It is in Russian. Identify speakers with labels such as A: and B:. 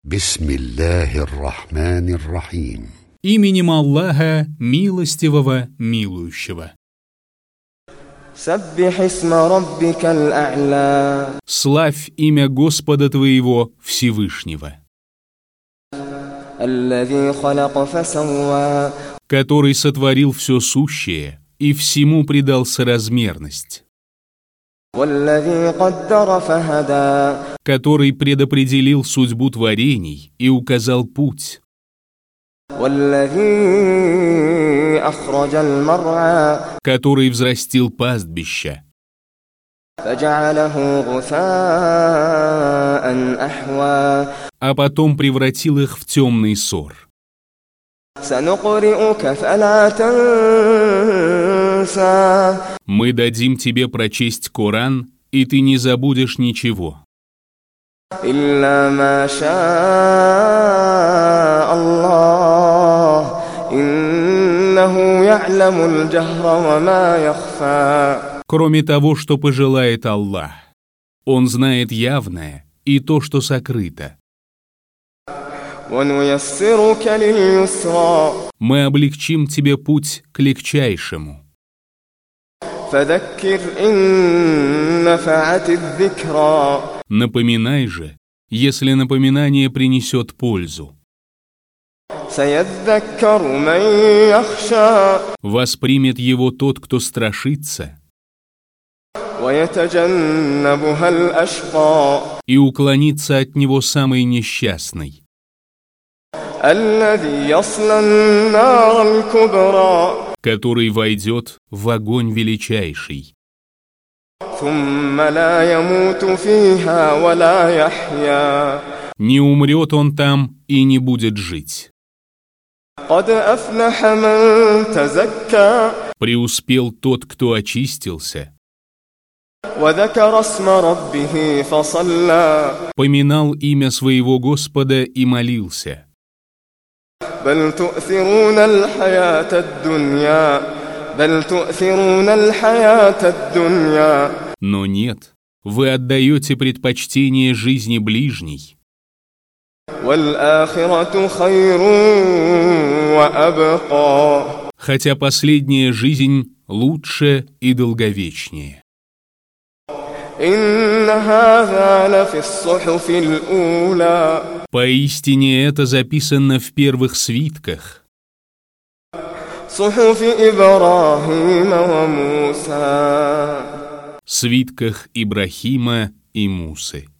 A: Бисмиллахир-рахманир-рахим.
B: Именем Аллаха, милостивого, милующего.
C: سبح اسم ربك الأعلى
B: Славь имя Господа твоего Всевышнего,
C: الذي خلق فسوى
B: который сотворил все сущее и всему придал соразмерность,
C: والذي قدر فهدى
B: который предопределил судьбу творений и указал путь,
C: والذي أخرج المرعى
B: который взрастил пастбища,
C: فجعله غثاء أحوى
B: а потом превратил их в темный сор.
C: سنقرئك فلا تنسى
B: Мы дадим тебе прочесть Коран, и ты не забудешь ничего,
C: إلا ما شاء الله إنه يعلم الجهر وما يخفى
B: кроме того, что пожелает Аллах. Он знает явное и то, что сокрыто.
C: ونيسرك لليسرى
B: Мы облегчим тебе путь к легчайшему.
C: فذكر إن نفعت الذكرى
B: Напоминай же, если напоминание принесет пользу.
C: سيذكر من يخشى
B: Воспримет его тот, кто страшится,
C: ويتجنبها الأشقى
B: и уклонится от него самый несчастный,
C: الذي يصلى النار الكبرى
B: который войдет в огонь величайший,
C: ثم لا يموت فيها ولا يحيا
B: не умрет он там и не будет жить.
C: قد أفلح من تزكى
B: Преуспел тот, кто очистился,
C: وذكر اسم ربه فصلى
B: поминал имя своего Господа и молился.
C: بل تؤثرون الحياة الدنيا بل تؤثرون الحياة الدنيا
B: Но нет, вы отдаете предпочтение жизни ближней,
C: والآخرة خير وأبقى
B: хотя последняя жизнь лучше и долговечнее.
C: إن هذا لفي الصحف الأولى
B: Поистине это записано в первых свитках,
C: صحف إبراهيم وموسى
B: свитках Ибрахима и Мусы.